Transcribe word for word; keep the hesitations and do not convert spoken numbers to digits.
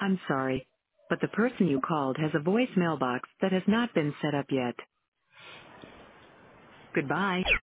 I'm sorry, but the person you called has a voicemail box that has not been set up yet. Goodbye.